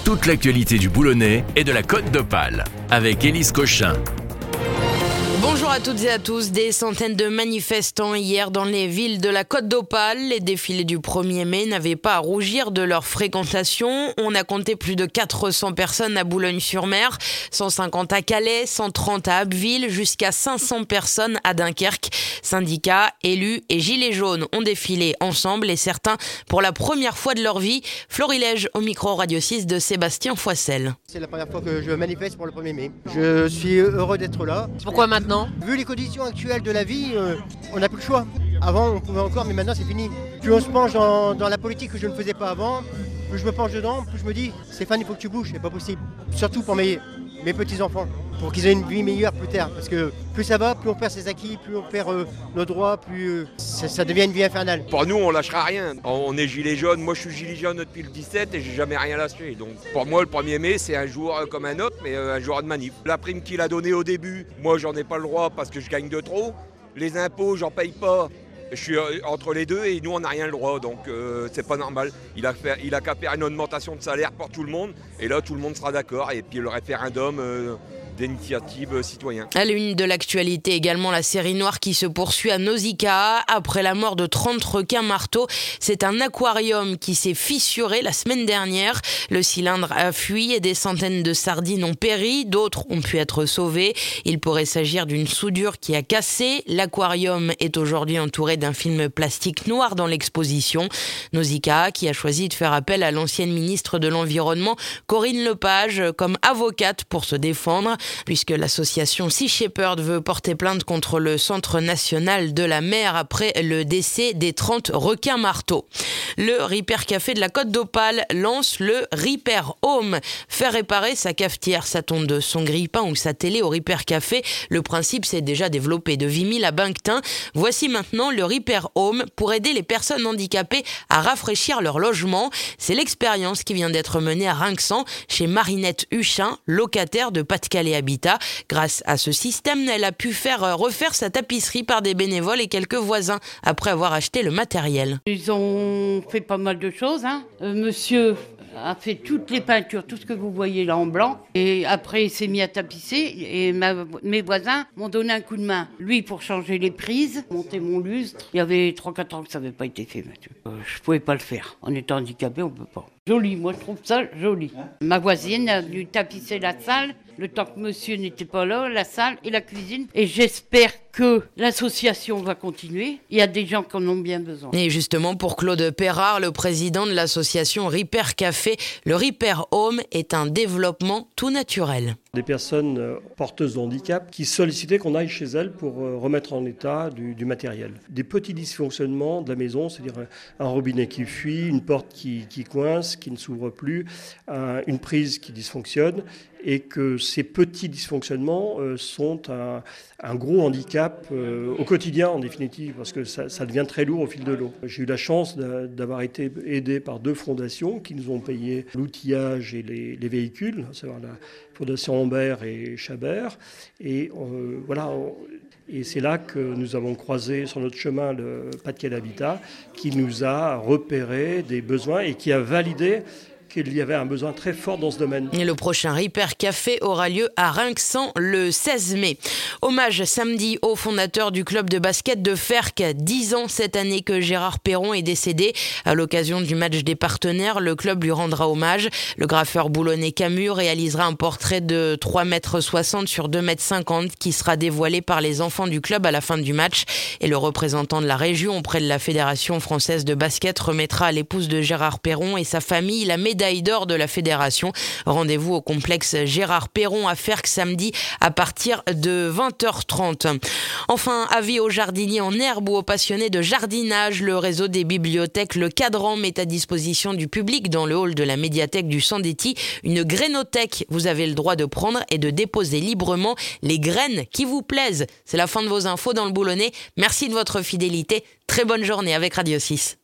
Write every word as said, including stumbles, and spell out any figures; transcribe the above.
Toute l'actualité du Boulonnais et de la Côte d'Opale avec Élise Cochin. Bonjour à toutes et à tous. Des centaines de manifestants hier dans les villes de la Côte d'Opale. Les défilés du premier mai n'avaient pas à rougir de leur fréquentation. On a compté plus de quatre cents personnes à Boulogne-sur-Mer, cent cinquante à Calais, cent trente à Abbeville, jusqu'à cinq cents personnes à Dunkerque. Syndicats, élus et gilets jaunes ont défilé ensemble et certains pour la première fois de leur vie. Florilège au micro Radio six de Sébastien Foissel. C'est la première fois que je manifeste pour le premier mai. Je suis heureux d'être là. Pourquoi maintenant ? Vu les conditions actuelles de la vie, euh, on n'a plus le choix. Avant, on pouvait encore, mais maintenant, c'est fini. Plus on se penche dans, dans la politique que je ne faisais pas avant, plus je me penche dedans, plus je me dis, Stéphane, il faut que tu bouges, c'est pas possible. Surtout pour mes, mes petits-enfants, pour qu'ils aient une vie meilleure plus tard. Parce que plus ça va, plus on perd ses acquis, plus on perd euh, nos droits, plus euh, ça, ça devient une vie infernale. Pour nous, on lâchera rien. On est gilet jaune. Moi, je suis gilet jaune depuis le dix-sept et j'ai jamais rien lâché. Donc, pour moi, le premier mai, c'est un jour comme un autre, mais un jour de manif. La prime qu'il a donnée au début, moi, j'en ai pas le droit parce que je gagne de trop. Les impôts, j'en paye pas. Je suis entre les deux et nous, on n'a rien le droit, donc euh, c'est pas normal. Il a, fait, il a qu'à faire une augmentation de salaire pour tout le monde, et là, tout le monde sera d'accord. Et puis le référendum euh, d'initiative citoyen. À l'une de l'actualité également, la série noire qui se poursuit à Nausicaa. Après la mort de trente requins marteaux, c'est un aquarium qui s'est fissuré la semaine dernière. Le cylindre a fui et des centaines de sardines ont péri. D'autres ont pu être sauvées. Il pourrait s'agir d'une soudure qui a cassé. L'aquarium est aujourd'hui entouré d'un film plastique noir dans l'exposition. Nausicaa qui a choisi de faire appel à l'ancienne ministre de l'Environnement, Corinne Lepage, comme avocate pour se défendre, puisque l'association Sea Shepherd veut porter plainte contre le Centre national de la mer après le décès des trente requins marteaux. Le Repair Café de la Côte d'Opale lance le Repair Home. Faire réparer sa cafetière, sa tondeuse, son grille-pain ou sa télé au Repair Café. Le principe s'est déjà développé de Vimille à Banctin. Voici maintenant le Repair Home pour aider les personnes handicapées à rafraîchir leur logement. C'est l'expérience qui vient d'être menée à Rinxan chez Marinette Huchin, locataire de Pas-de-Calais Habitat. Grâce à ce système, elle a pu faire refaire sa tapisserie par des bénévoles et quelques voisins après avoir acheté le matériel. Ils ont fait pas mal de choses. Hein. Euh, monsieur a fait toutes les peintures, tout ce que vous voyez là en blanc. Et après, il s'est mis à tapisser. Et ma, mes voisins m'ont donné un coup de main. Lui, pour changer les prises, monter mon lustre. Il y avait trois quatre ans que ça n'avait pas été fait, Mathieu. Euh, je pouvais pas le faire. En étant handicapé, on peut pas. Joli, moi je trouve ça joli. Hein? Ma voisine a dû tapisser la salle, le temps que monsieur n'était pas là, la salle et la cuisine. Et j'espère que l'association va continuer. Il y a des gens qui en ont bien besoin. Et justement, pour Claude Perrard, le président de l'association Repair Café, le Repair Home est un développement tout naturel. Des personnes porteuses de handicap qui sollicitaient qu'on aille chez elles pour remettre en état du, du matériel. Des petits dysfonctionnements de la maison, c'est-à-dire un robinet qui fuit, une porte qui, qui coince, qui ne s'ouvre plus, un, une prise qui dysfonctionne, et que ces petits dysfonctionnements euh, sont un, un gros handicap euh, au quotidien en définitive, parce que ça, ça devient très lourd au fil de l'eau. J'ai eu la chance d'avoir été aidé par deux fondations qui nous ont payé l'outillage et les, les véhicules, à savoir la Fondation Ambert et Chabert, et euh, voilà. On, Et c'est là que nous avons croisé sur notre chemin le Pas-de-Calais Habitat, qui nous a repéré des besoins et qui a validé qu'il y avait un besoin très fort dans ce domaine. Et le prochain Repair Café aura lieu à Rinxan le seize mai. Hommage samedi au fondateur du club de basket de Ferq. dix ans cette année que Gérard Perron est décédé. À l'occasion du match des partenaires, le club lui rendra hommage. Le graffeur boulonnais Camus réalisera un portrait de trois mètres soixante sur deux mètres cinquante qui sera dévoilé par les enfants du club à la fin du match. Et le représentant de la région auprès de la Fédération française de basket remettra à l'épouse de Gérard Perron et sa famille la médaille d'or de la fédération. Rendez-vous au complexe Gérard Perron à Ferq samedi à partir de vingt heures trente. Enfin, avis aux jardiniers en herbe ou aux passionnés de jardinage, le réseau des bibliothèques Le Cadran met à disposition du public dans le hall de la médiathèque du Sandetti une grainothèque. Vous avez le droit de prendre et de déposer librement les graines qui vous plaisent. C'est la fin de vos infos dans le Boulonnais. Merci de votre fidélité. Très bonne journée avec Radio six.